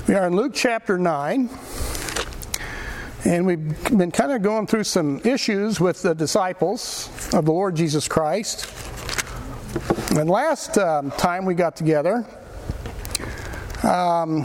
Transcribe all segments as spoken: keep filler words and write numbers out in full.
We are in Luke chapter nine, and we've been kind of going through some issues with the disciples of the Lord Jesus Christ. And last um, time we got together, um,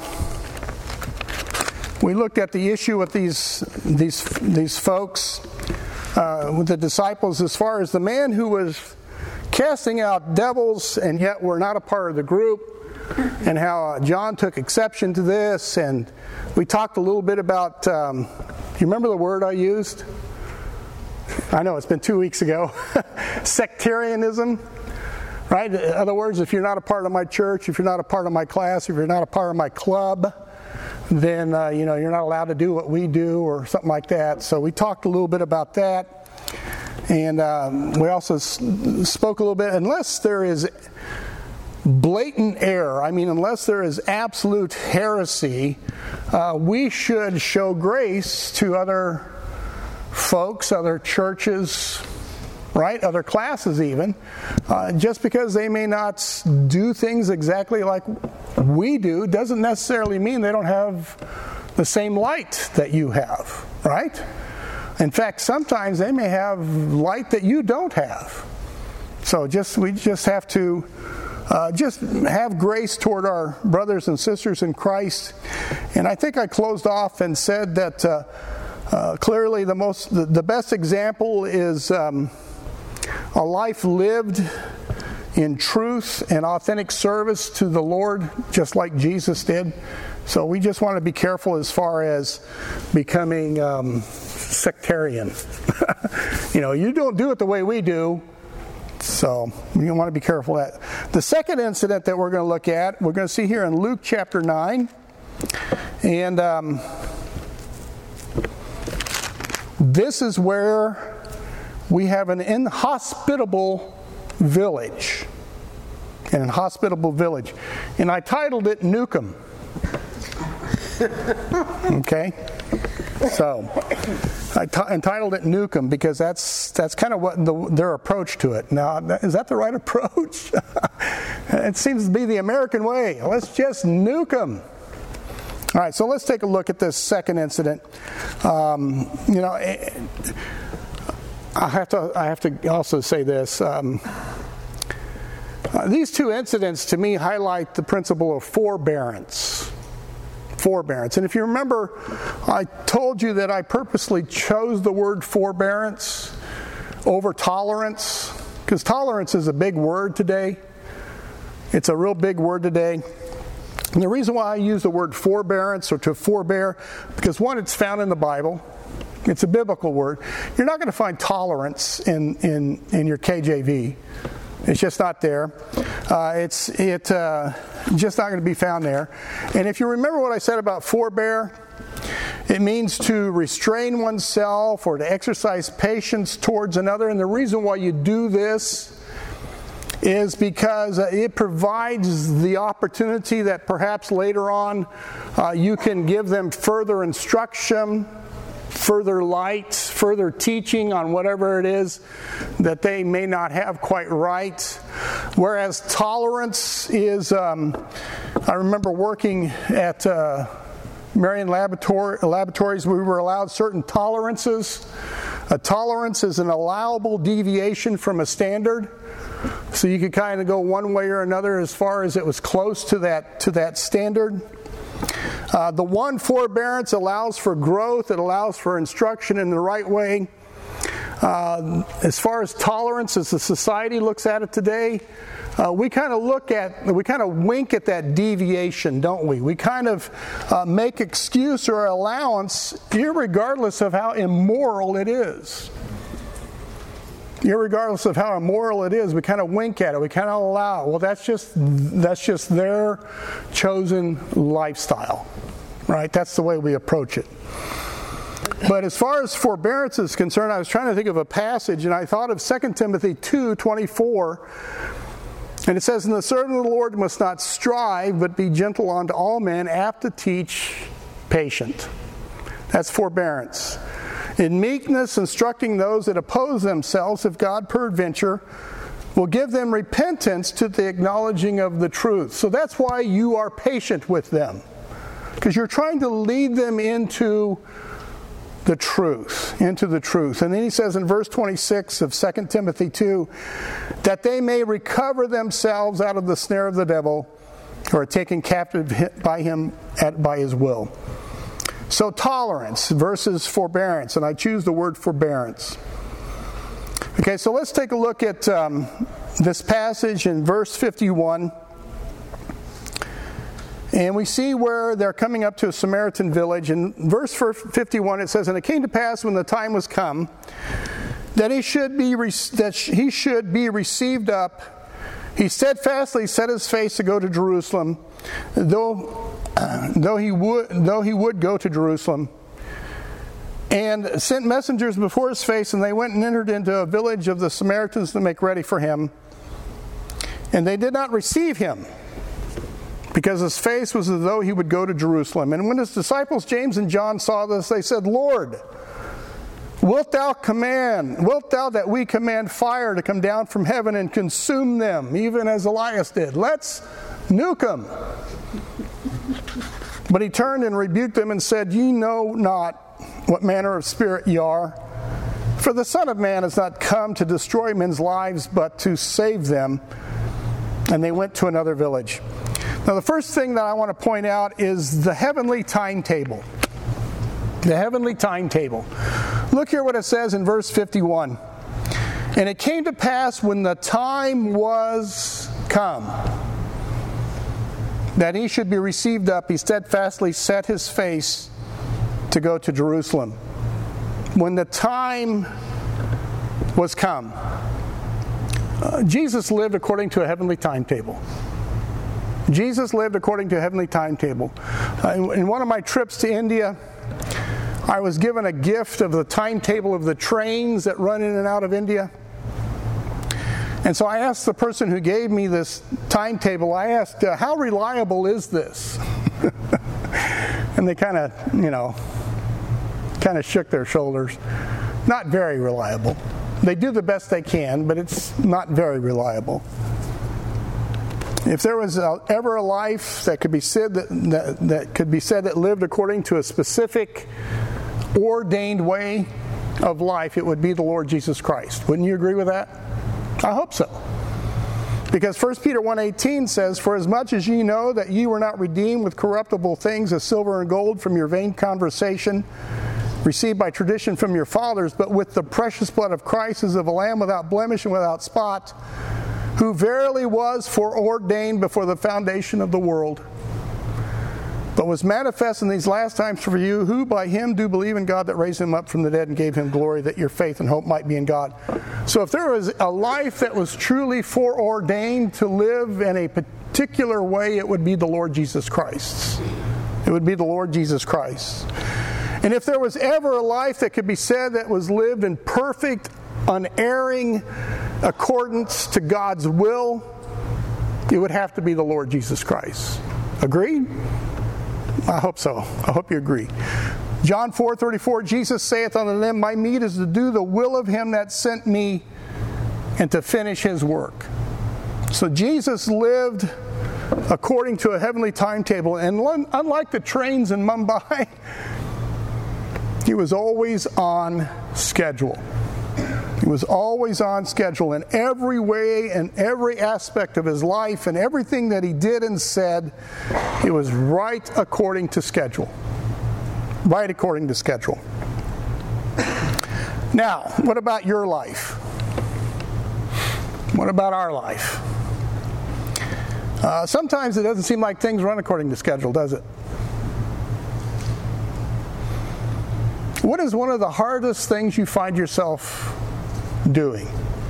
we looked at the issue with these these these folks, uh, with the disciples, as far as the man who was casting out devils and yet were not a part of the group, and how uh, John took exception to this. And we talked a little bit about, um, do you remember the word I used? I know it's been two weeks ago. Sectarianism, right? In other words, if you're not a part of my church, if you're not a part of my class, if you're not a part of my club, then uh, you know, you're not allowed to do what we do, or something like that. So we talked a little bit about that. And um, we also s- spoke a little bit, unless there is blatant error, I mean, unless there is absolute heresy, uh, we should show grace to other folks, other churches, right? Other classes even, uh, just because they may not do things exactly like we do doesn't necessarily mean they don't have the same light that you have, right? In fact, sometimes they may have light that you don't have. So just we just have to Uh, just have grace toward our brothers and sisters in Christ. And I think I closed off and said that uh, uh, clearly the most, the, the best example is um, a life lived in truth and authentic service to the Lord, just like Jesus did. So we just want to be careful as far as becoming um, sectarian. You know, you don't do it the way we do. So you want to be careful of that. The second incident that we're going to look at, we're going to see here in Luke chapter nine. And um, this is where we have an inhospitable village. An inhospitable village. And I titled it Nukem. Okay? So I t- entitled it Nukem because that's that's kind of what the, their approach to it. Now, is that the right approach? It seems to be the American way. Let's just nuke them. All right, so let's take a look at this second incident. Um, you know, I have to I have to also say this. Um, uh, these two incidents to me highlight the principle of forbearance. Forbearance. And if you remember, I told you that I purposely chose the word forbearance over tolerance, because tolerance is a big word today. It's a real big word today. And the reason why I use the word forbearance, or to forbear, because one, it's found in the Bible. It's a biblical word. You're not going to find tolerance in, in, in your K J V. It's just not there. Uh, it's it uh, just not going to be found there. And if you remember what I said about forbear, it means to restrain oneself or to exercise patience towards another. And the reason why you do this is because uh, it provides the opportunity that perhaps later on uh, you can give them further instruction, further light, further teaching on whatever it is that they may not have quite right. Whereas tolerance is, um, I remember working at uh, Marion Laboratory, Laboratories, we were allowed certain tolerances. A tolerance is an allowable deviation from a standard. So you could kind of go one way or another as far as it was close to that to that standard. Uh, the one, forbearance, allows for growth. It allows for instruction in the right way. Uh, as far as tolerance, as the society looks at it today, uh, we kind of look at, we kind of wink at that deviation, don't we? We kind of uh, make excuse or allowance, irregardless of how immoral it is. Irregardless of how immoral it is, we kind of wink at it. We kind of allow. Well, that's just that's just their chosen lifestyle, right? That's the way we approach it. But as far as forbearance is concerned, I was trying to think of a passage, and I thought of Second Timothy two twenty-four, and it says, "And the servant of the Lord must not strive, but be gentle unto all men, apt to teach, patient." That's forbearance. "In meekness instructing those that oppose themselves, if God peradventure will give them repentance to the acknowledging of the truth." So that's why you are patient with them. because you're trying to lead them into the truth, into the truth. And then he says in verse twenty-six of Second Timothy two, that they may recover themselves out of the snare of the devil, who are taken captive by him at, by his will. So tolerance versus forbearance, and I choose the word forbearance. Okay, so let's take a look at um, this passage in verse fifty-one. And we see where they're coming up to a Samaritan village. In verse fifty-one it says, "And it came to pass when the time was come that he should be re- that he should be received up. He steadfastly set his face to go to Jerusalem, though uh, though he would though he would go to Jerusalem, and sent messengers before his face, and they went and entered into a village of the Samaritans to make ready for him. And they did not receive him, because his face was as though he would go to Jerusalem. And when his disciples James and John saw this, they said, Lord, wilt thou command, wilt thou that we command fire to come down from heaven and consume them, even as Elias did? Let's nuke them. But he turned and rebuked them and said, Ye know not what manner of spirit ye are. For the Son of Man is not come to destroy men's lives, but to save them. And they went to another village." Now the first thing that I want to point out is the heavenly timetable. The heavenly timetable. Look here what it says in verse fifty-one. "And it came to pass when the time was come that he should be received up, he steadfastly set his face to go to Jerusalem." When the time was come. Uh, Jesus lived according to a heavenly timetable. Jesus lived according to a heavenly timetable. Uh, in, in one of my trips to India, I was given a gift of the timetable of the trains that run in and out of India. And so I asked the person who gave me this timetable, I asked, uh, how reliable is this? And they kind of, you know, kind of shook their shoulders. Not very reliable. They do the best they can, but it's not very reliable. If there was a, ever a life that could be said that, that that could be said that lived according to a specific ordained way of life, it would be the Lord Jesus Christ. Wouldn't you agree with that? I hope so. Because First Peter one eighteen says, "For as much as ye know that ye were not redeemed with corruptible things as silver and gold from your vain conversation, received by tradition from your fathers, but with the precious blood of Christ as of a lamb without blemish and without spot, who verily was foreordained before the foundation of the world, but was manifest in these last times for you, who by him do believe in God that raised him up from the dead and gave him glory, that your faith and hope might be in God." So if there was a life that was truly foreordained to live in a particular way, it would be the Lord Jesus Christ. It would be the Lord Jesus Christ. And if there was ever a life that could be said that was lived in perfect, unerring accordance to God's will, it would have to be the Lord Jesus Christ. Agreed? I hope so. I hope you agree. John four thirty-four, "Jesus saith unto them, My meat is to do the will of him that sent me, and to finish his work." So Jesus lived according to a heavenly timetable, and unlike the trains in Mumbai, he was always on schedule. He was always on schedule in every way and every aspect of his life, and everything that he did and said, it was right according to schedule. Right according to schedule. Now, what about your life? What about our life? Uh, sometimes it doesn't seem like things run according to schedule, does it? What is one of the hardest things you find yourself doing?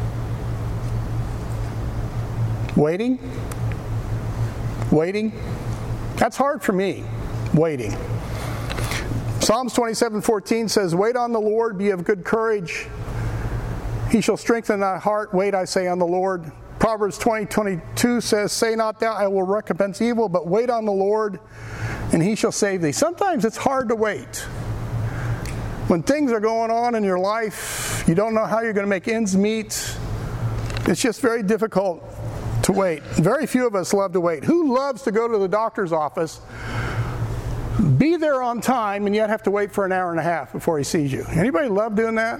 Waiting? Waiting? That's hard for me, waiting. Psalms twenty-seven fourteen says, "Wait on the Lord, be of good courage. He shall strengthen thy heart. Wait, I say, on the Lord." Proverbs twenty twenty-two says, "Say not thou, I will recompense evil, but wait on the Lord, and he shall save thee." Sometimes it's hard to wait. When things are going on in your life, you don't know how you're going to make ends meet. It's just very difficult to wait. Very few of us love to wait. Who loves to go to the doctor's office be there on time and yet have to wait for an hour and a half before he sees you. Anybody love doing that?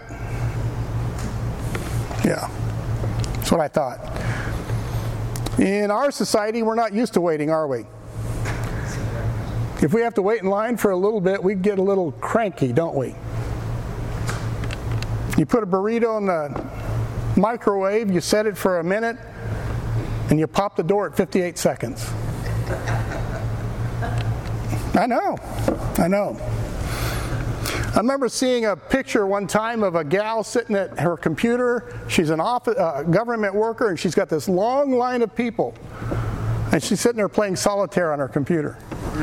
Yeah, that's what I thought. In our society, we're not used to waiting, are we? If we have to wait in line for a little bit, we get a little cranky, don't we? You put a burrito in the microwave, you set it for a minute, and you pop the door at fifty-eight seconds. I know, I know. I remember seeing a picture one time of a gal sitting at her computer. She's an office, uh, government worker, and she's got this long line of people. And she's sitting there playing solitaire on her computer.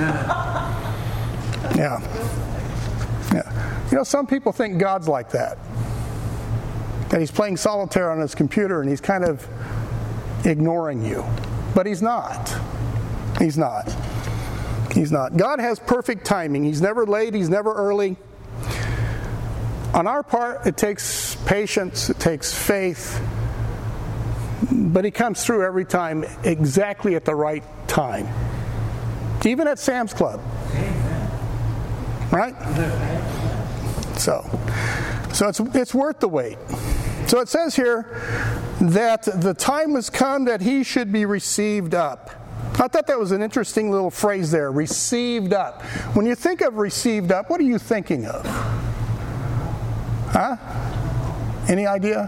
Yeah. Yeah. You know, some people think God's like that. That he's playing solitaire on his computer and he's kind of ignoring you. But he's not. He's not. He's not. God has perfect timing. He's never late. He's never early. On our part, it takes patience. It takes faith. But he comes through every time exactly at the right time. Even at Sam's Club. Right? So, so it's it's worth the wait. So it says here that the time has come that he should be received up. I thought that was an interesting little phrase there, received up. When you think of received up, what are you thinking of? Huh? Any idea?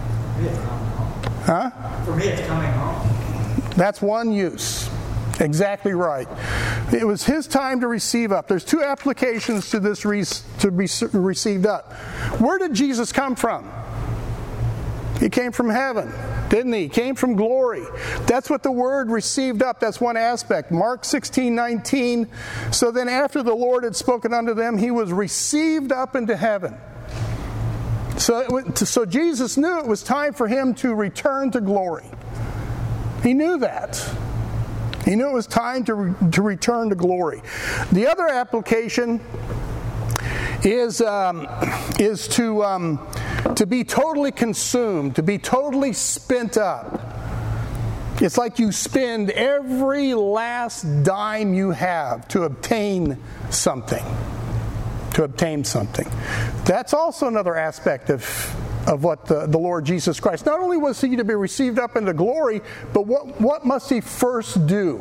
Huh? For me, it's coming home. That's one use. Exactly right. It was his time to receive up. There's two applications to this re- to be received up. Where did Jesus come from? He came from heaven, didn't he? He came from glory. That's what the word received up, that's one aspect. Mark sixteen nineteen. So then after the Lord had spoken unto them, he was received up into heaven. So, it was, so Jesus knew it was time for him to return to glory. He knew that. He knew it was time to, re, to return to glory. The other application is, um, is to, um, to be totally consumed, to be totally spent up. It's like you spend every last dime you have to obtain something. To obtain something. That's also another aspect of, of what the, the Lord Jesus Christ, not only was he to be received up into glory, but what, what must he first do?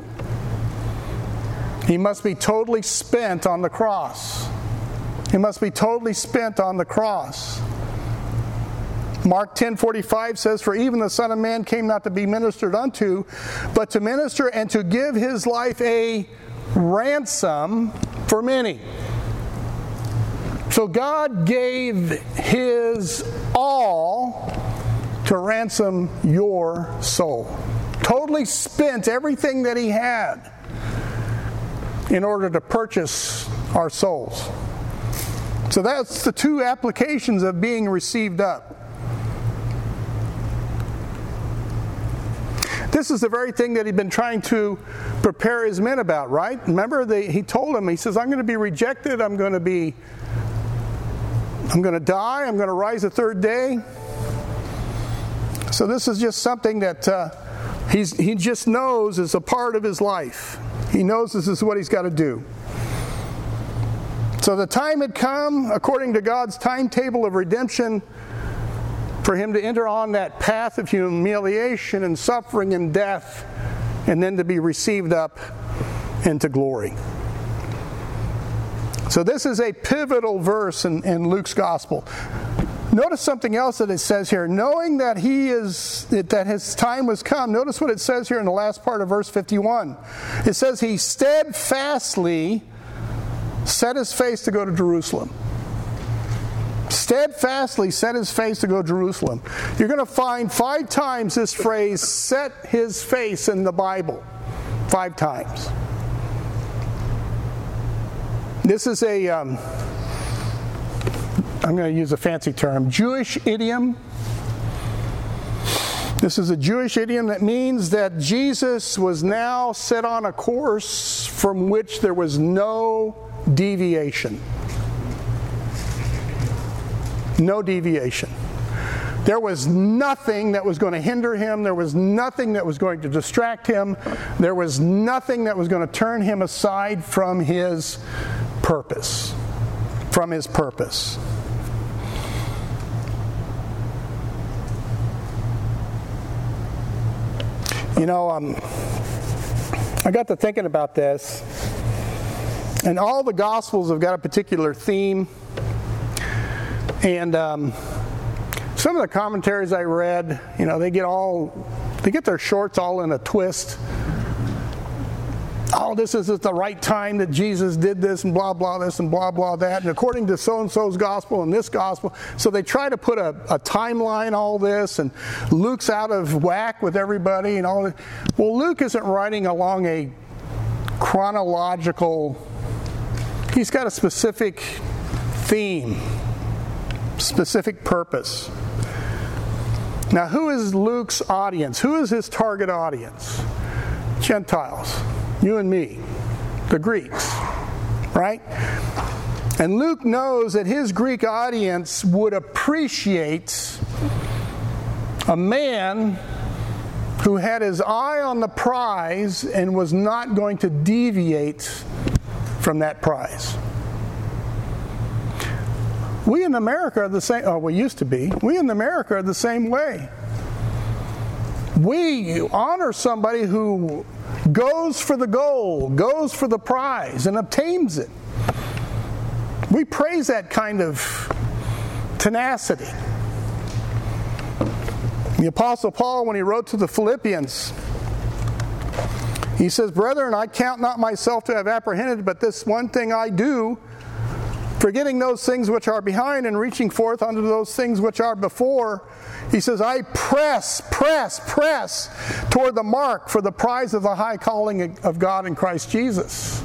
He must be totally spent on the cross. He must be totally spent on the cross. Mark ten forty-five says, "For even the Son of Man came not to be ministered unto, but to minister and to give his life a ransom for many." So God gave his all to ransom your soul. Totally spent everything that he had in order to purchase our souls. So that's the two applications of being received up. This is the very thing that he'd been trying to prepare his men about, right? Remember, they, he told them, he says, I'm going to be rejected, I'm going to be I'm going to die, I'm going to rise the third day. So this is just something that uh, he's, he just knows is a part of his life. He knows this is what he's got to do. So the time had come, according to God's timetable of redemption, for him to enter on that path of humiliation and suffering and death, and then to be received up into glory. So this is a pivotal verse in, in Luke's gospel. Notice something else that it says here. Knowing that he is that his time was come. Notice what it says here in the last part of verse fifty-one. It says he steadfastly set his face to go to Jerusalem. Steadfastly set his face to go to Jerusalem. You're going to find five times this phrase, set his face, in the Bible. Five times. This is a, um, I'm going to use a fancy term, Jewish idiom. This is a Jewish idiom that means that Jesus was now set on a course from which there was no deviation. No deviation. There was nothing that was going to hinder him. There was nothing that was going to distract him. There was nothing that was going to turn him aside from his purpose. From his purpose. You know, um, I got to thinking about this, and all the Gospels have got a particular theme, and um, some of the commentaries I read, you know, they get all, they get their shorts all in a twist. Oh, this is at the right time that Jesus did this and blah, blah, this and blah, blah, that. And according to so-and-so's gospel and this gospel. So they try to put a, a timeline, all this, and Luke's out of whack with everybody and all that. Well, Luke isn't writing along a chronological, he's got a specific theme, specific purpose. Now, who is Luke's audience? Who is his target audience? Gentiles. You and me, the Greeks, right? And Luke knows that his Greek audience would appreciate a man who had his eye on the prize and was not going to deviate from that prize. We in America are the same, oh, we used to be. We in America are the same way. We honor somebody who goes for the goal, goes for the prize, and obtains it. We praise that kind of tenacity. The Apostle Paul, when he wrote to the Philippians, he says, "Brethren, I count not myself to have apprehended, but this one thing I do, forgetting those things which are behind and reaching forth unto those things which are before." He says, "I press, press, press toward the mark for the prize of the high calling of God in Christ Jesus."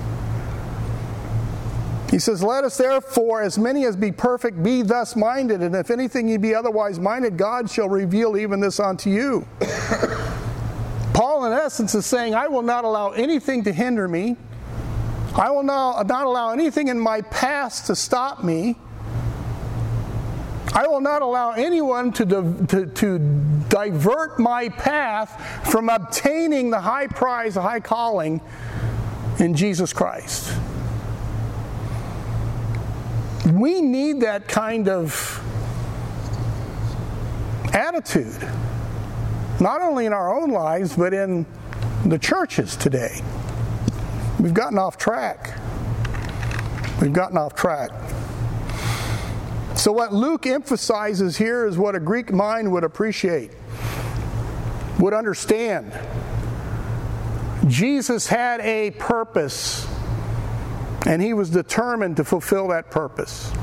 He says, "Let us therefore, as many as be perfect, be thus minded, and if anything ye be otherwise minded, God shall reveal even this unto you." Paul, in essence, is saying, I will not allow anything to hinder me. I will not, not allow anything in my past to stop me. I will not allow anyone to, di- to, to divert my path from obtaining the high prize, the high calling in Jesus Christ. We need that kind of attitude, not only in our own lives, but in the churches today. We've gotten off track. We've gotten off track. So what Luke emphasizes here is what a Greek mind would appreciate, would understand. Jesus had a purpose, and he was determined to fulfill that purpose.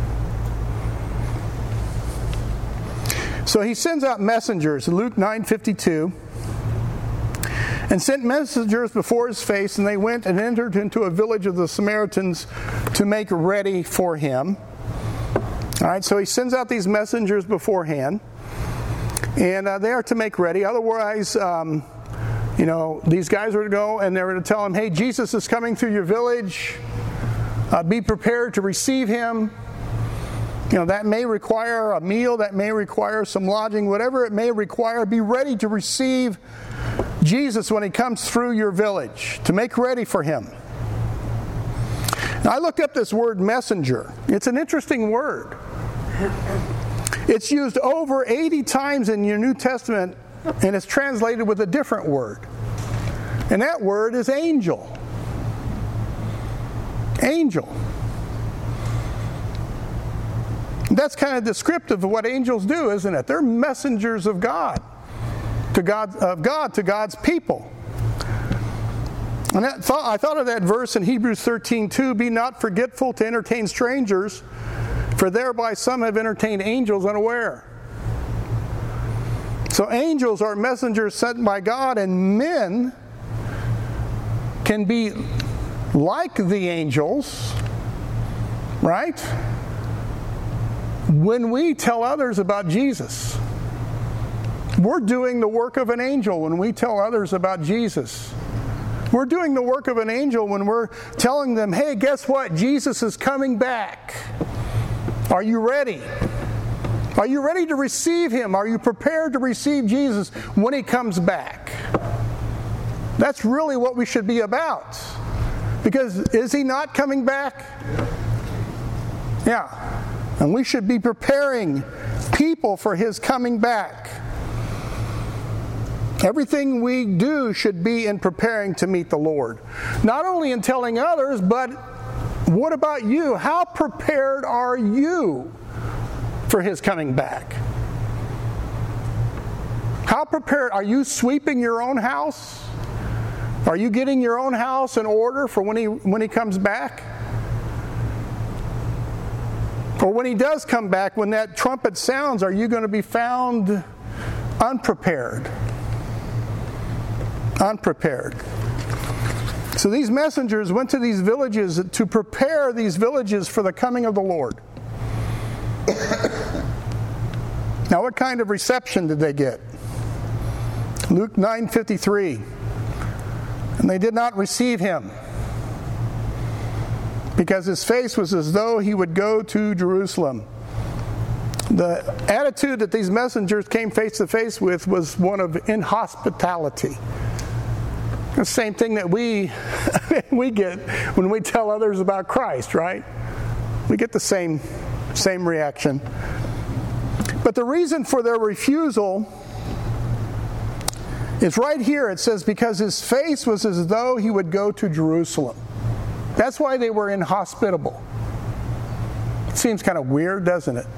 So he sends out messengers in Luke nine fifty-two, and sent messengers before his face, and they went and entered into a village of the Samaritans to make ready for him. All right, so he sends out these messengers beforehand, and uh, they are to make ready. Otherwise, um, you know, these guys are to go and they're to tell him, "Hey, Jesus is coming through your village. Uh, be prepared to receive him." You know, that may require a meal, that may require some lodging, whatever it may require. Be ready to receive Jesus when he comes through your village, to make ready for him. Now, I looked up this word messenger. It's an interesting word. It's used over eighty times in your New Testament, and it's translated with a different word. And that word is angel. Angel. That's kind of descriptive of what angels do, isn't it? They're messengers of God, to God, of God to God's people. And that thought, I thought of that verse in Hebrews thirteen two, "Be not forgetful to entertain strangers, for thereby some have entertained angels unaware." So angels are messengers sent by God, and men can be like the angels, right? When we tell others about Jesus. We're doing the work of an angel when we tell others about Jesus. We're doing the work of an angel when we're telling them, "Hey, guess what? Jesus is coming back. Are you ready? Are you ready to receive Him? Are you prepared to receive Jesus when He comes back? That's really what we should be about. Because is He not coming back? Yeah. And we should be preparing people for His coming back. Everything we do should be in preparing to meet the Lord. Not only in telling others, but what about you? How prepared are you for His coming back? How prepared? Are you sweeping your own house? Are you getting your own house in order for when He when He comes back? Or when He does come back, when that trumpet sounds, are you going to be found unprepared? Unprepared. So these messengers went to these villages to prepare these villages for the coming of the Lord. Now, what kind of reception did they get? Luke nine fifty-three. And they did not receive Him, because His face was as though He would go to Jerusalem. The attitude that these messengers came face to face with was one of inhospitality. The same thing that we we get when we tell others about Christ, right? We get the same same reaction. But the reason for their refusal is right here. It says, because His face was as though He would go to Jerusalem. That's why they were inhospitable. It seems kind of weird, doesn't it?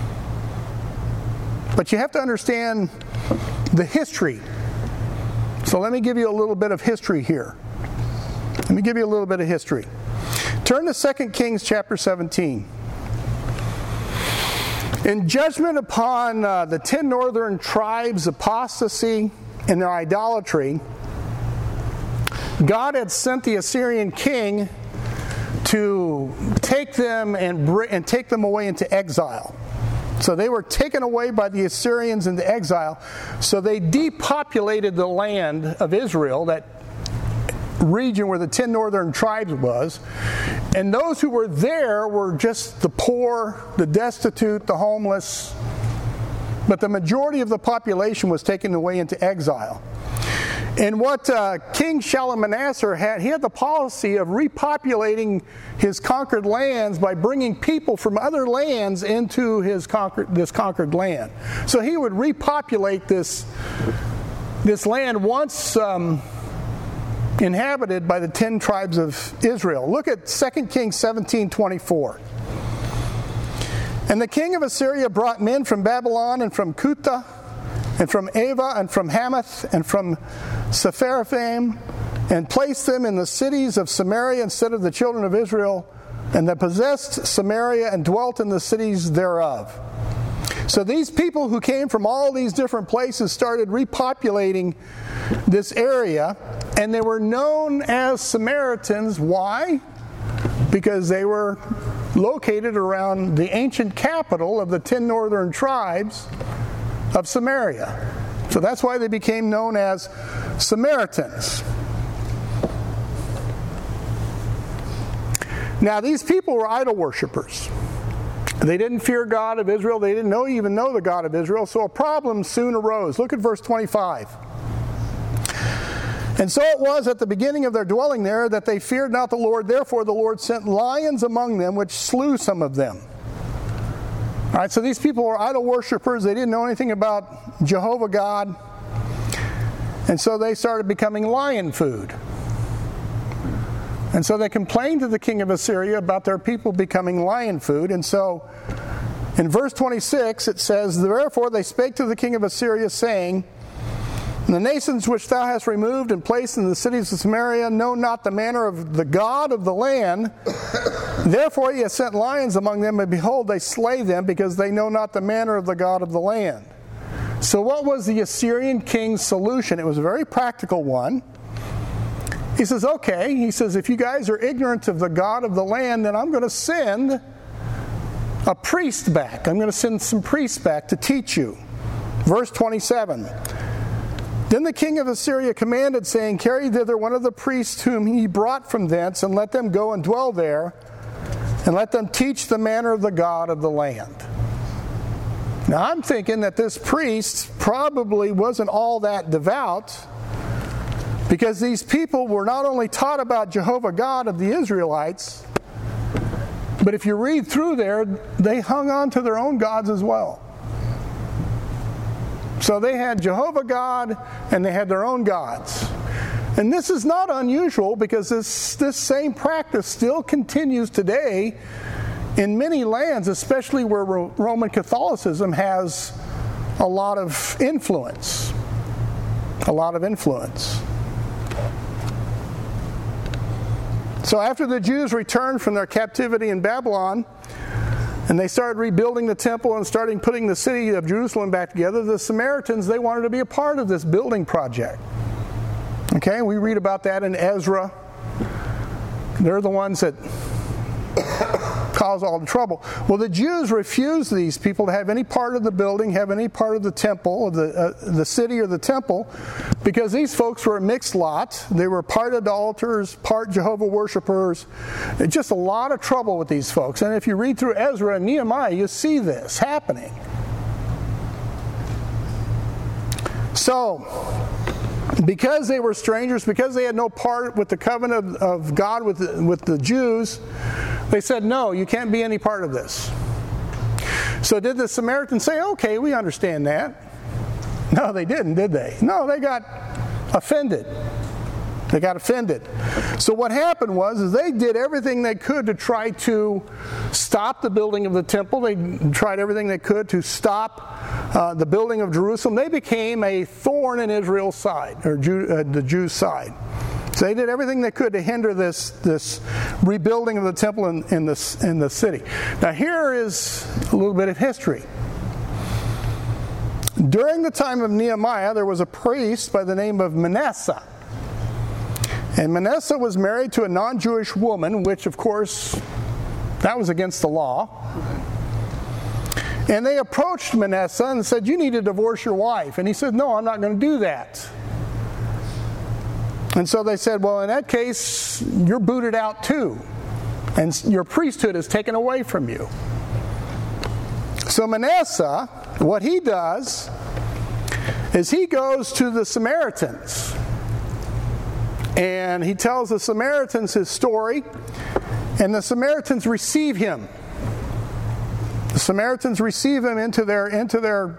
But you have to understand the history. So let me give you a little bit of history here. Let me give you a little bit of history. Turn to Second Kings chapter seventeen. In judgment upon uh, the ten northern tribes' apostasy and their idolatry, God had sent the Assyrian king to take them and, br- and take them away into exile. So they were taken away by the Assyrians into exile. So they depopulated the land of Israel, that region where the ten northern tribes was. And those who were there were just the poor, the destitute, the homeless. But the majority of the population was taken away into exile. And what uh, King Shalmaneser had, he had the policy of repopulating his conquered lands by bringing people from other lands into his conquered, this conquered land. So he would repopulate this, this land once um, inhabited by the ten tribes of Israel. Look at Second Kings seventeen twenty-four. And the king of Assyria brought men from Babylon and from Cutha, and from Ava, and from Hamath, and from Sepharvaim, and placed them in the cities of Samaria instead of the children of Israel, and they possessed Samaria and dwelt in the cities thereof. So these people who came from all these different places started repopulating this area, and they were known as Samaritans. Why? Because they were located around the ancient capital of the ten northern tribes of Samaria. So that's why they became known as Samaritans. Now, these people were idol worshippers. They didn't fear God of Israel. They didn't know, even know the God of Israel. So a problem soon arose. Look at verse twenty-five. And so it was at the beginning of their dwelling there that they feared not the Lord. Therefore the Lord sent lions among them, which slew some of them. All right, so these people were idol worshippers. They didn't know anything about Jehovah God. And so they started becoming lion food. And so they complained to the king of Assyria about their people becoming lion food. And so in verse twenty-six it says, therefore they spake to the king of Assyria, saying, the nations which thou hast removed and placed in the cities of Samaria know not the manner of the God of the land. Therefore he has sent lions among them, and behold, they slay them, because they know not the manner of the God of the land. So what was the Assyrian king's solution? It was a very practical one. He says, okay, he says, if you guys are ignorant of the God of the land, then I'm going to send a priest back. I'm going to send some priests back to teach you. Verse twenty-seven. Then the king of Assyria commanded, saying, carry thither one of the priests whom he brought from thence, and let them go and dwell there, and let them teach the manner of the God of the land. Now I'm thinking that this priest probably wasn't all that devout, because these people were not only taught about Jehovah God of the Israelites, but if you read through there, they hung on to their own gods as well. So they had Jehovah God and they had their own gods. And this is not unusual, because this, this same practice still continues today in many lands, especially where Roman Catholicism has a lot of influence. A lot of influence. So after the Jews returned from their captivity in Babylon, and they started rebuilding the temple and starting putting the city of Jerusalem back together, the Samaritans, they wanted to be a part of this building project. Okay, we read about that in Ezra. They're the ones that cause all the trouble. Well, the Jews refused these people to have any part of the building, have any part of the temple, of the, uh, the city or the temple, because these folks were a mixed lot. They were part idolaters, part Jehovah worshipers. Just a lot of trouble with these folks. And if you read through Ezra and Nehemiah, you see this happening. So, because they were strangers, because they had no part with the covenant of God with the, with the Jews, they said, no, you can't be any part of this. So did the Samaritans say, okay, we understand that? No, they didn't, did they? No, they got offended. They got offended. So what happened was is they did everything they could to try to stop the building of the temple. They tried everything they could to stop uh, the building of Jerusalem. They became a thorn in Israel's side, or Jew, uh, the Jews' side. So they did everything they could to hinder this, this rebuilding of the temple in, in, the, in the city. Now here is a little bit of history. During the time of Nehemiah, there was a priest by the name of Manasseh. And Manasseh was married to a non-Jewish woman, which of course, that was against the law. And they approached Manasseh and said, you need to divorce your wife. And he said, no, I'm not going to do that. And so they said, well, in that case, you're booted out too. And your priesthood is taken away from you. So Manasseh, what he does is he goes to the Samaritans. And he tells the Samaritans his story. And the Samaritans receive him. The Samaritans receive him into their, into their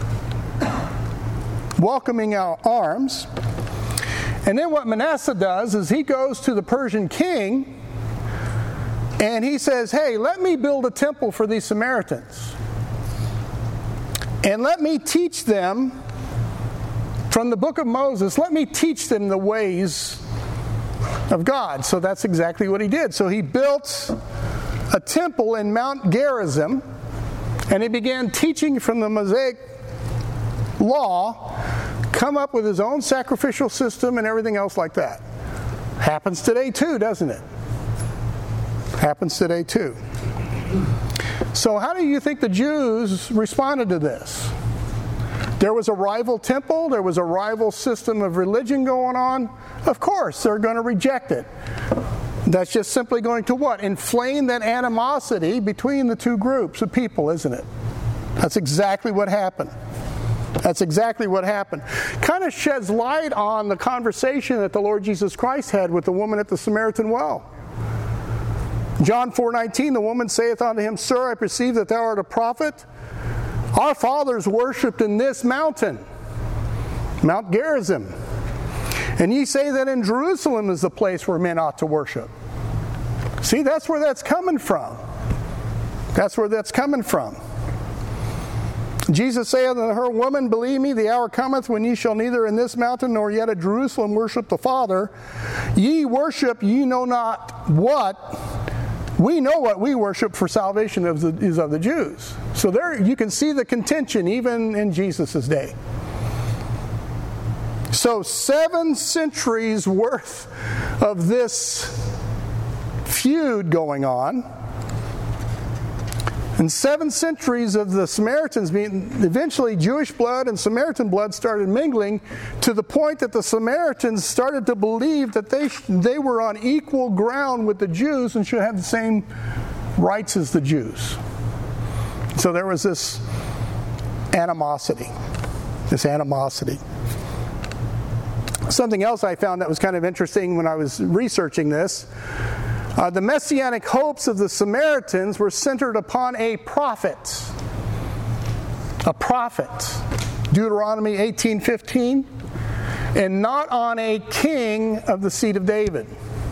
welcoming arms. And then what Manasseh does is he goes to the Persian king and he says, hey, let me build a temple for these Samaritans. And let me teach them from the book of Moses, let me teach them the ways of God. So that's exactly what he did. So he built a temple in Mount Gerizim and he began teaching from the Mosaic law, come up with his own sacrificial system and everything else like that. Happens today too, doesn't it? Happens today too. So how do you think the Jews responded to this? There was a rival temple, there was a rival system of religion going on. Of course, they're going to reject it. That's just simply going to what? Inflame that animosity between the two groups of people, isn't it? That's exactly what happened. That's exactly what happened. Kind of sheds light on the conversation that the Lord Jesus Christ had with the woman at the Samaritan well. John four nineteen, the woman saith unto him, Sir, I perceive that thou art a prophet. Our fathers worshipped in this mountain, Mount Gerizim. And ye say that in Jerusalem is the place where men ought to worship. See, that's where that's coming from. That's where that's coming from. Jesus saith unto her, Woman, believe me, the hour cometh when ye shall neither in this mountain nor yet at Jerusalem worship the Father. Ye worship, ye know not what. We know what we worship, for salvation is of the Jews. So there you can see the contention even in Jesus' day. So seven centuries worth of this feud going on, and seven centuries of the Samaritans being, eventually Jewish blood and Samaritan blood started mingling to the point that the Samaritans started to believe that they they were on equal ground with the Jews and should have the same rights as the Jews. So there was this animosity. This animosity. Something else I found that was kind of interesting when I was researching this. Uh, the messianic hopes of the Samaritans were centered upon a prophet. A prophet. Deuteronomy eighteen fifteen. And not on a king of the seed of David.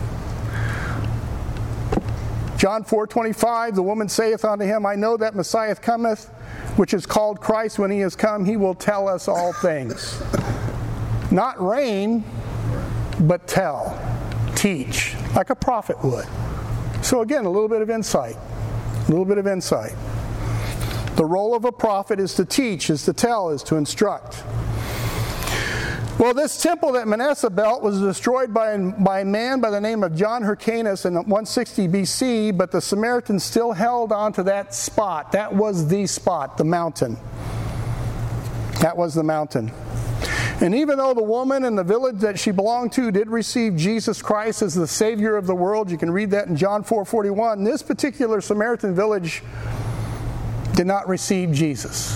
John four twenty-five, the woman saith unto him, I know that Messiah cometh, which is called Christ. When he is come, he will tell us all things. Not reign, but tell, teach, like a prophet would. So again, a little bit of insight. A little bit of insight. The role of a prophet is to teach, is to tell, is to instruct. Well, this temple that Manasseh built was destroyed by, by a man by the name of John Hyrcanus in one sixty B C, but the Samaritans still held on to that spot. That was the spot, the mountain. That was the mountain. And even though the woman in the village that she belonged to did receive Jesus Christ as the Savior of the world, you can read that in John four forty-one, this particular Samaritan village did not receive Jesus.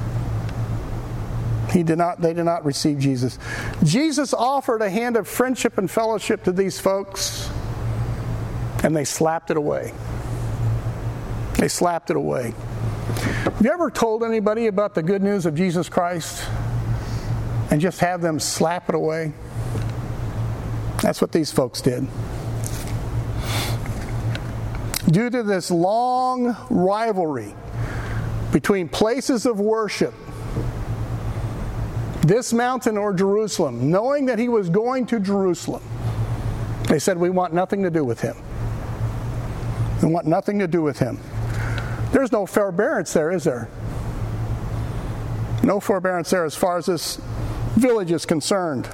He did not, they did not receive Jesus. Jesus offered a hand of friendship and fellowship to these folks, and they slapped it away. They slapped it away. Have you ever told anybody about the good news of Jesus Christ and just have them slap it away? That's what these folks did. Due to this long rivalry between places of worship, this mountain or Jerusalem, knowing that he was going to Jerusalem, they said, we want nothing to do with him. We want nothing to do with him. There's no forbearance there, is there? No forbearance there as far as this village is concerned.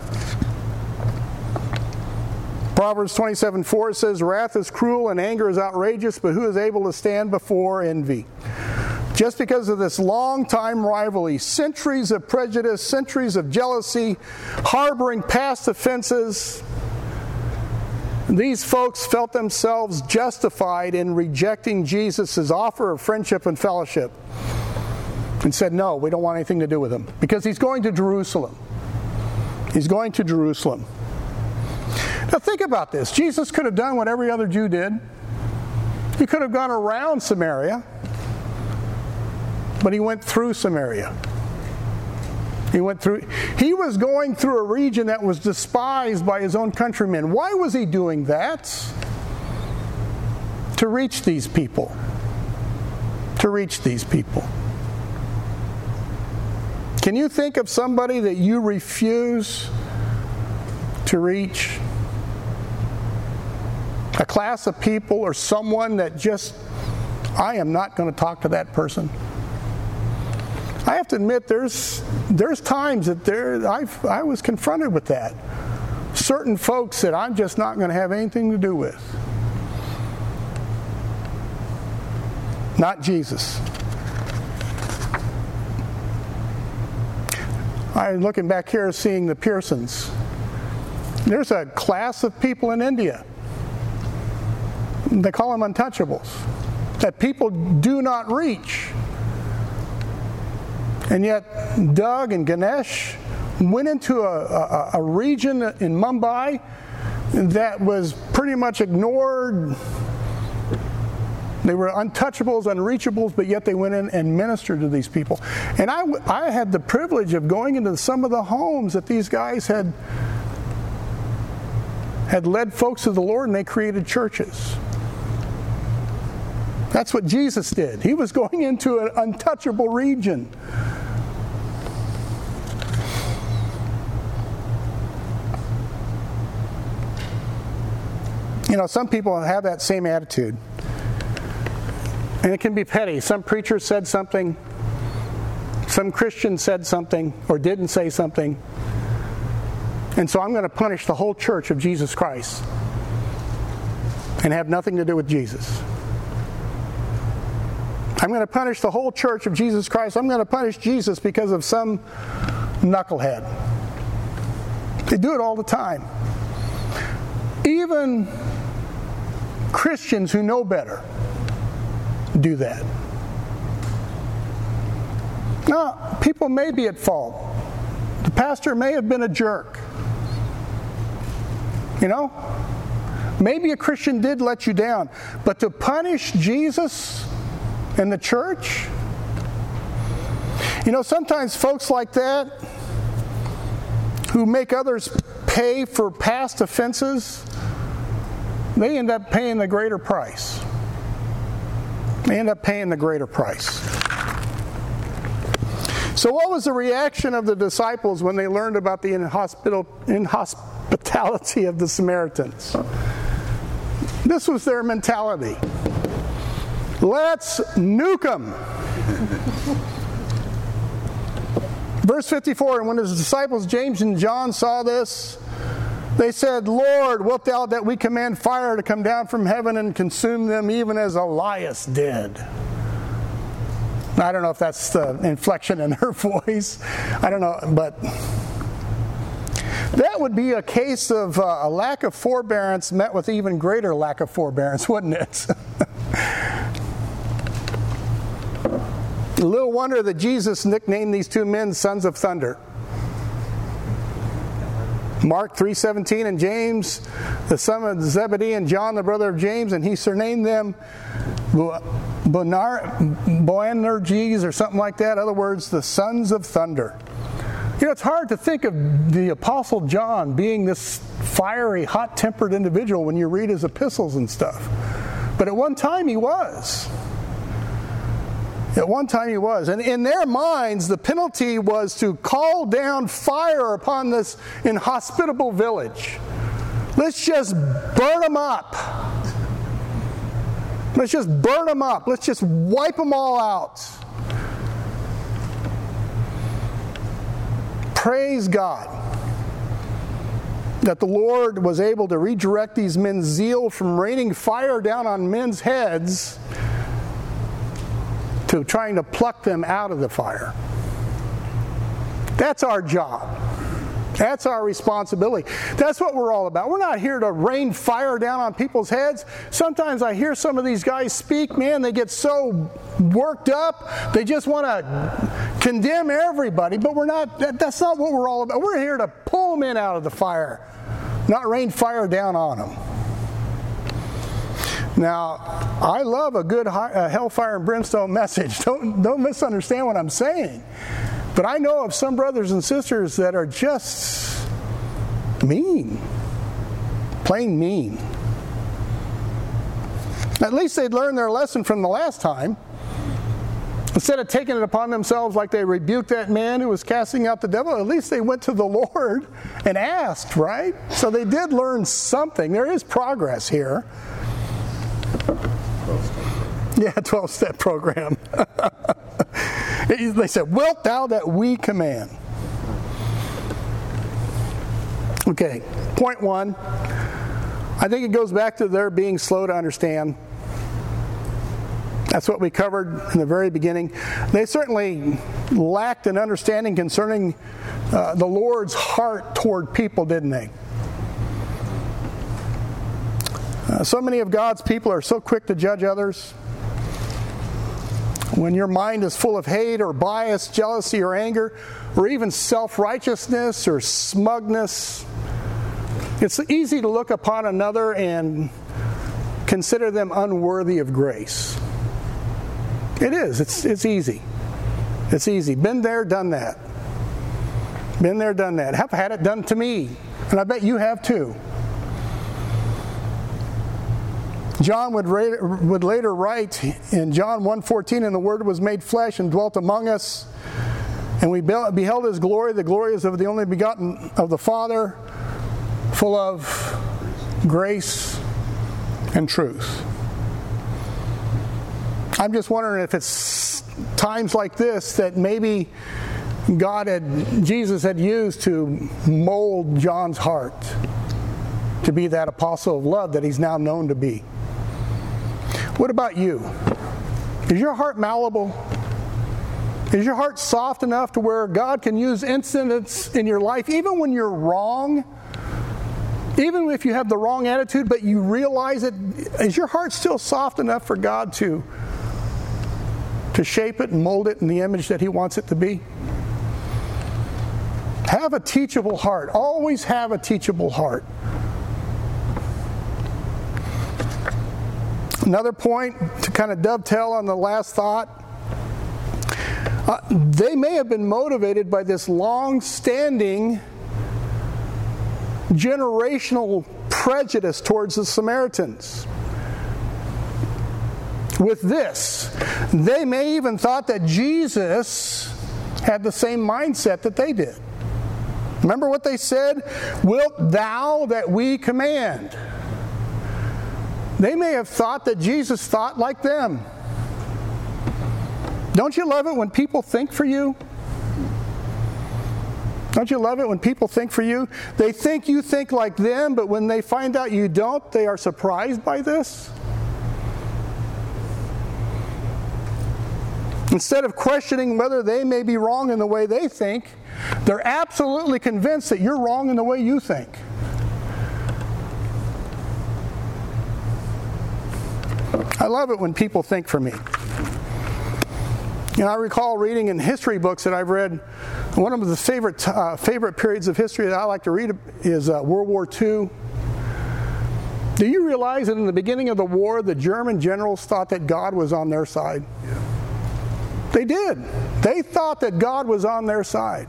Proverbs twenty-seven four says, wrath is cruel and anger is outrageous, but who is able to stand before envy? Just because of this long-time rivalry, centuries of prejudice, centuries of jealousy, harboring past offenses, these folks felt themselves justified in rejecting Jesus' offer of friendship and fellowship and said, no, we don't want anything to do with him because he's going to Jerusalem. He's going to Jerusalem. Now think about this. Jesus could have done what every other Jew did. He could have gone around Samaria. But he went through Samaria. He went through. He was going through a region that was despised by his own countrymen. Why was he doing that? To reach these people. To reach these people. Can you think of somebody that you refuse to reach? A class of people or someone that just, I am not going to talk to that person. I have to admit, there's there's times that there I've, I was confronted with that. Certain folks that I'm just not going to have anything to do with. Not Jesus. I'm looking back here seeing the Pearsons. There's a class of people in India. They call them untouchables. That people do not reach. And yet, Doug and Ganesh went into a, a, a region in Mumbai that was pretty much ignored. They were untouchables, unreachables, but yet they went in and ministered to these people. And I, I had the privilege of going into some of the homes that these guys had, had led folks to the Lord, and they created churches. That's what Jesus did. He was going into an untouchable region. You know, some people have that same attitude. And it can be petty. Some preacher said something, some Christian said something, or didn't say something. And so I'm going to punish the whole church of Jesus Christ and have nothing to do with Jesus. I'm going to punish the whole church of Jesus Christ. I'm going to punish Jesus because of some knucklehead. They do it all the time. Even Christians who know better do that. No, people may be at fault. The pastor may have been a jerk. You know? Maybe a Christian did let you down. But to punish Jesus and the church? You know, sometimes folks like that who make others pay for past offenses, they end up paying the greater price. They end up paying the greater price. So what was the reaction of the disciples when they learned about the inhospital, inhospitality of the Samaritans? This was their mentality. Let's nuke them. Verse fifty-four, and when his disciples James and John saw this, they said, Lord, wilt thou that we command fire to come down from heaven and consume them even as Elias did? I don't know if that's the inflection in her voice. I don't know, but that would be a case of uh, a lack of forbearance met with even greater lack of forbearance, wouldn't it? Little wonder that Jesus nicknamed these two men sons of thunder. Mark three seventeen, and James, the son of Zebedee, and John, the brother of James, and he surnamed them Boanerges or something like that. In other words, the sons of thunder. You know, it's hard to think of the Apostle John being this fiery, hot-tempered individual when you read his epistles and stuff. But at one time he was. At one time he was. And in their minds, the penalty was to call down fire upon this inhospitable village. Let's just burn them up. Let's just burn them up. Let's just wipe them all out. Praise God that the Lord was able to redirect these men's zeal from raining fire down on men's heads to trying to pluck them out of the fire. That's our job. That's our responsibility. That's what we're all about. We're not here to rain fire down on people's heads. Sometimes I hear some of these guys speak, man, they get so worked up, they just want to condemn everybody, but we're not, that, that's not what we're all about. We're here to pull them in out of the fire, not rain fire down on them. Now, I love a good uh, hellfire and brimstone message. Don't, don't misunderstand what I'm saying. But I know of some brothers and sisters that are just mean. Plain mean. At least they'd learned their lesson from the last time. Instead of taking it upon themselves like they rebuked that man who was casting out the devil, at least they went to the Lord and asked, right? So they did learn something. There is progress here. Yeah, twelve-step program. They said, wilt thou that we command? Okay, point one. I think it goes back to their being slow to understand. That's what we covered in the very beginning. They certainly lacked an understanding concerning uh, the Lord's heart toward people, didn't they? Uh, so many of God's people are so quick to judge others. When your mind is full of hate or bias, jealousy or anger, or even self-righteousness or smugness, it's easy to look upon another and consider them unworthy of grace. It is. It's, it's easy. It's easy. Been there, done that. Been there, done that. Have had it done to me. And I bet you have too. John would, ra- would later write in John one fourteen, and the Word was made flesh and dwelt among us, and we be- beheld His glory. The glory is of the only begotten of the Father, full of grace and truth. I'm just wondering if it's times like this that maybe God had, Jesus had used to mold John's heart to be that apostle of love that he's now known to be. What about you? Is your heart malleable? Is your heart soft enough to where God can use incidents in your life, even when you're wrong, even if you have the wrong attitude, but you realize it? Is your heart still soft enough for God to, to shape it and mold it in the image that He wants it to be? Have a teachable heart. Always have a teachable heart. Another point to kind of dovetail on the last thought. Uh, they may have been motivated by this long-standing generational prejudice towards the Samaritans. With this, they may even thought that Jesus had the same mindset that they did. Remember what they said? Wilt thou that we command? They may have thought that Jesus thought like them. Don't you love it when people think for you? Don't you love it when people think for you? They think you think like them, but when they find out you don't, they are surprised by this. Instead of questioning whether they may be wrong in the way they think, they're absolutely convinced that you're wrong in the way you think. I love it when people think for me. You know, I recall reading in history books that I've read, one of the favorite uh, favorite periods of history that I like to read is uh, World War Two. Do you realize that in the beginning of the war, the German generals thought that God was on their side? Yeah. They did. They thought that God was on their side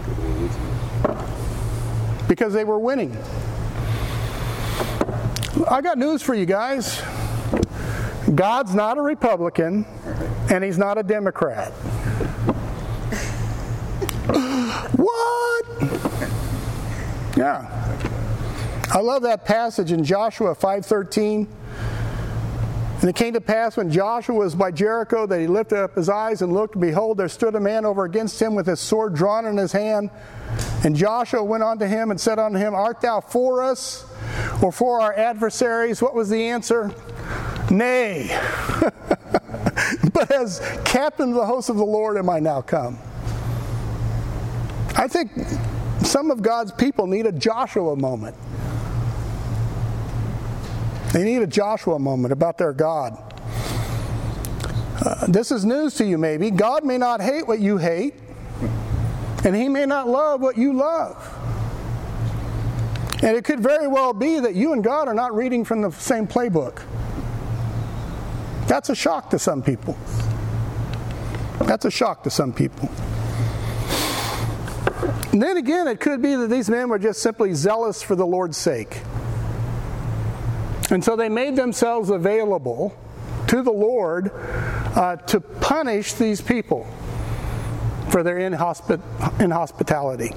because they were winning. I got news for you guys. God's not a Republican, and He's not a Democrat. What? Yeah. I love that passage in Joshua five thirteen. And it came to pass when Joshua was by Jericho that he lifted up his eyes and looked, and behold, there stood a man over against him with his sword drawn in his hand. And Joshua went unto him and said unto him, Art thou for us or for our adversaries? What was the answer? Nay. But as captain of the host of the Lord am I now come. I think some of God's people need a Joshua moment. They need a Joshua moment about their God. Uh, this is news to you maybe. God may not hate what you hate, and He may not love what you love. And it could very well be that you and God are not reading from the same playbook. That's a shock to some people. That's a shock to some people. And then again, it could be that these men were just simply zealous for the Lord's sake. And so they made themselves available to the Lord uh, to punish these people for their inhospit- inhospitality.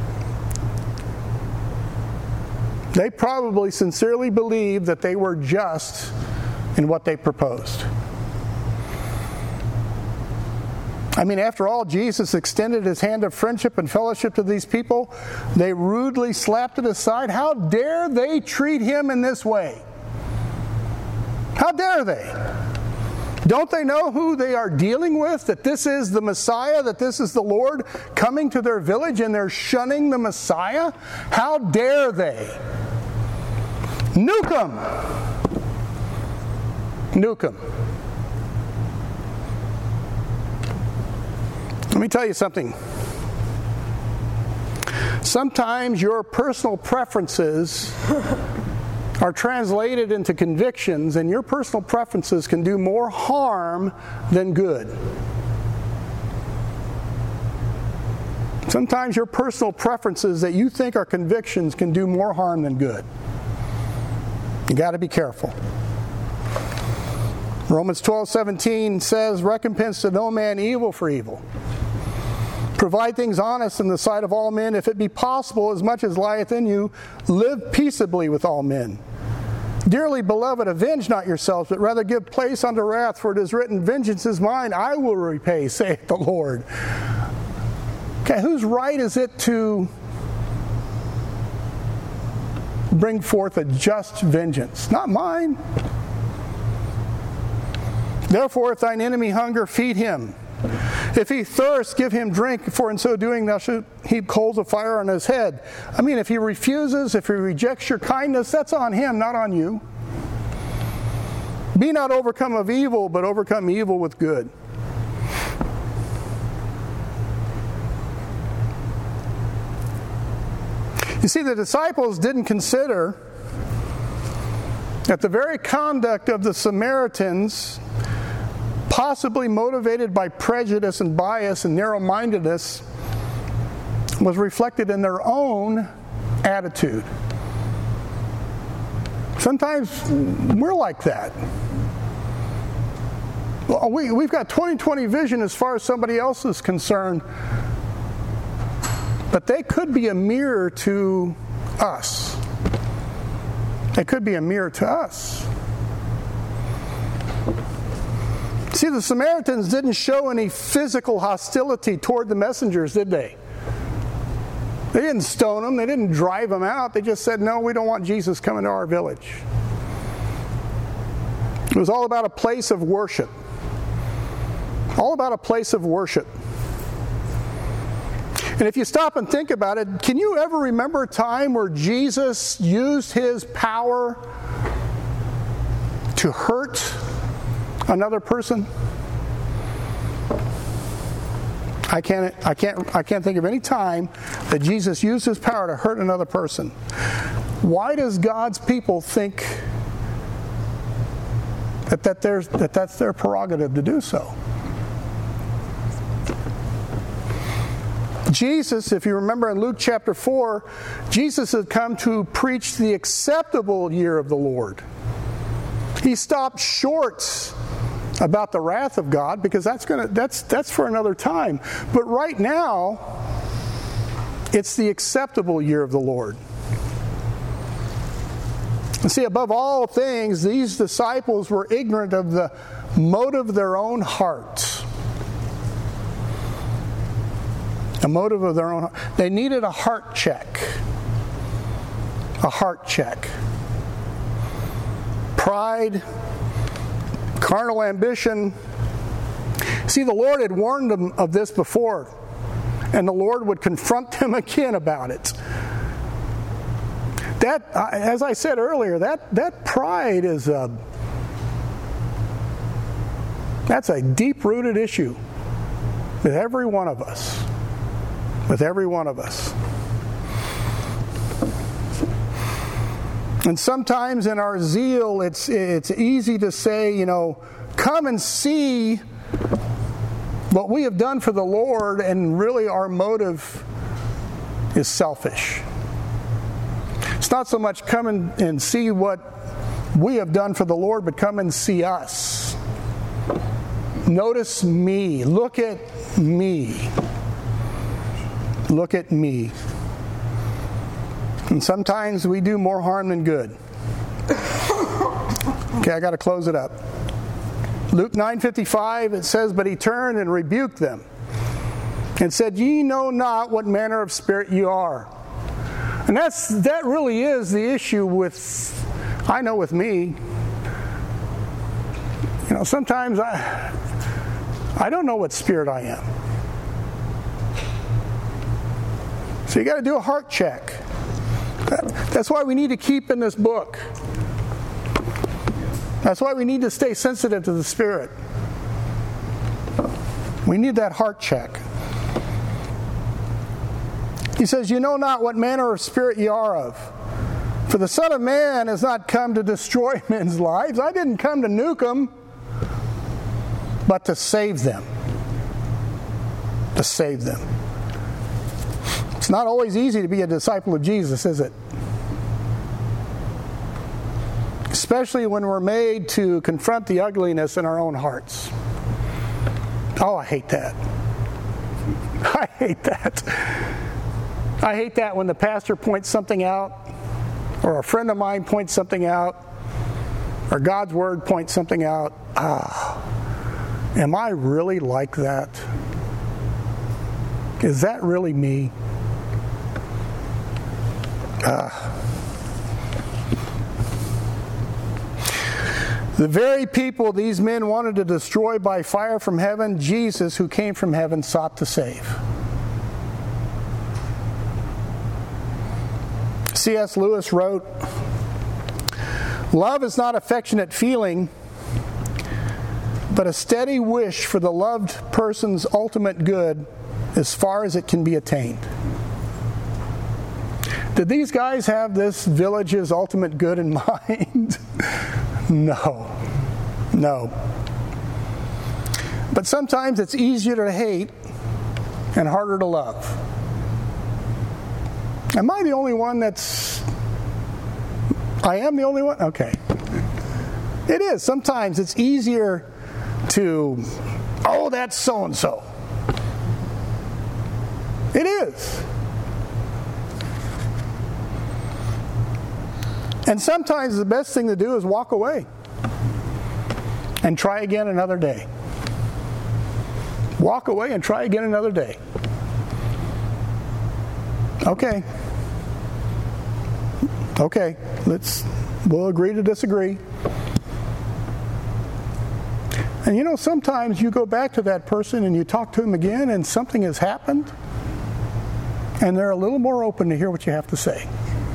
They probably sincerely believed that they were just in what they proposed. I mean, after all, Jesus extended His hand of friendship and fellowship to these people. They rudely slapped it aside. How dare they treat Him in this way? How dare they? Don't they know who they are dealing with? That this is the Messiah, that this is the Lord coming to their village, and they're shunning the Messiah? How dare they? Nuke them! Nuke them. Let me tell you something. Sometimes your personal preferences are translated into convictions, and your personal preferences can do more harm than good. Sometimes your personal preferences that you think are convictions can do more harm than good. You got to be careful. Romans twelve seventeen says, recompense to no man evil for evil. Provide things honest in the sight of all men, if it be possible, as much as lieth in you, live peaceably with all men. Dearly beloved, avenge not yourselves, but rather give place unto wrath, for it is written, vengeance is mine, I will repay, saith the Lord. Okay, whose right is it to bring forth a just vengeance? Not mine. Therefore, if thine enemy hunger, feed him. If he thirst, give him drink, for in so doing thou shalt heap coals of fire on his head. I mean, if he refuses, if he rejects your kindness, that's on him, not on you. Be not overcome of evil, but overcome evil with good. You see, the disciples didn't consider that the very conduct of the Samaritans, possibly motivated by prejudice and bias and narrow-mindedness, was reflected in their own attitude. Sometimes we're like that. Well, we, we've got twenty twenty vision as far as somebody else is concerned, but they could be a mirror to us. They could be a mirror to us. See, the Samaritans didn't show any physical hostility toward the messengers, did they? They didn't stone them. They didn't drive them out. They just said, no, we don't want Jesus coming to our village. It was all about a place of worship. All about a place of worship. And if you stop and think about it, can you ever remember a time where Jesus used his power to hurt another person? I can't, I can't, I can't think of any time that Jesus used his power to hurt another person. Why does God's people think that, that, there's, that that's their prerogative to do so? Jesus, if you remember in Luke chapter four, Jesus had come to preach the acceptable year of the Lord. He stopped short about the wrath of God because that's gonna that's that's for another time. But right now, it's the acceptable year of the Lord. And see, above all things, these disciples were ignorant of the motive of their own hearts. A motive of their own. They needed a heart check. A heart check. Pride, carnal ambition. See, the Lord had warned them of this before, and the Lord would confront them again about it. That, as I said earlier, that, that pride is a that's a deep-rooted issue with every one of us. With every one of us. And sometimes in our zeal, it's it's easy to say, you know, come and see what we have done for the Lord, and really our motive is selfish. It's not so much come and, and see what we have done for the Lord, but come and see us. Notice me. Look at me. Look at me. And sometimes we do more harm than good. Okay, I got to close it up. Luke nine fifty-five, it says, but he turned and rebuked them and said, ye know not what manner of spirit you are. And that's that really is the issue with, I know with me. You know, sometimes I, I don't know what spirit I am. So you got to do a heart check. That, that's why we need to keep in this book. That's why we need to stay sensitive to the Spirit. We need that heart check. He says, you know not what manner of spirit ye are of. For the Son of Man has not come to destroy men's lives. I didn't come to nuke them, but to save them. To save them. It's not always easy to be a disciple of Jesus, is it? Especially when we're made to confront the ugliness in our own hearts. Oh, I hate that. I hate that. I hate that when the pastor points something out, or a friend of mine points something out, or God's Word points something out. Ah, am I really like that? Is that really me? Ah. The very people these men wanted to destroy by fire from heaven, Jesus, who came from heaven, sought to save. C S Lewis wrote, love is not affectionate feeling, but a steady wish for the loved person's ultimate good as far as it can be attained. Did these guys have this village's ultimate good in mind? No. No. But sometimes it's easier to hate and harder to love. Am I the only one that's... I am the only one? Okay. It is. Sometimes it's easier to, oh, that's so-and-so. It is. And sometimes the best thing to do is walk away and try again another day. Walk away and try again another day. Okay. Okay, let's, we'll agree to disagree. And you know, sometimes you go back to that person and you talk to them again and something has happened and they're a little more open to hear what you have to say.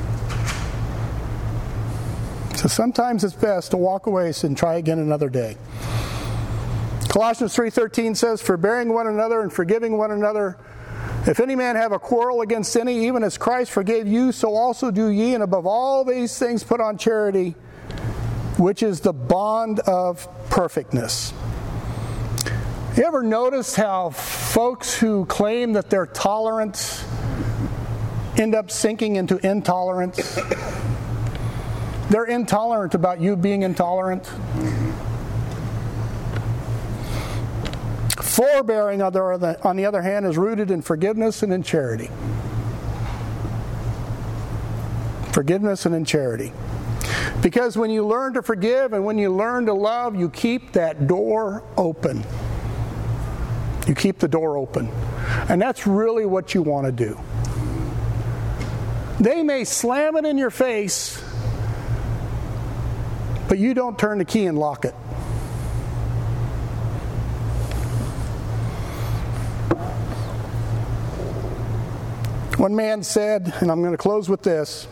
So sometimes it's best to walk away and try again another day. Colossians three thirteen says, forbearing one another and forgiving one another. If any man have a quarrel against any, even as Christ forgave you, so also do ye, and above all these things put on charity, which is the bond of perfectness. You ever noticed how folks who claim that they're tolerant end up sinking into intolerance? They're intolerant about you being intolerant. Forbearing, on the other hand, is rooted in forgiveness and in charity. Forgiveness and in charity. Because when you learn to forgive and when you learn to love, you keep that door open. You keep the door open. And that's really what you want to do. They may slam it in your face, but you don't turn the key and lock it. One man said, and I'm going to close with this,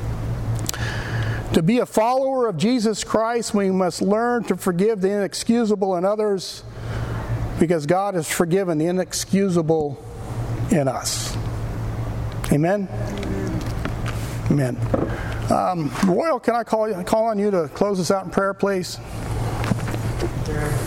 to be a follower of Jesus Christ, we must learn to forgive the inexcusable in others because God has forgiven the inexcusable in us. Amen? Amen. Um, Royal, can I call, call on you to close us out in prayer, please? Sure.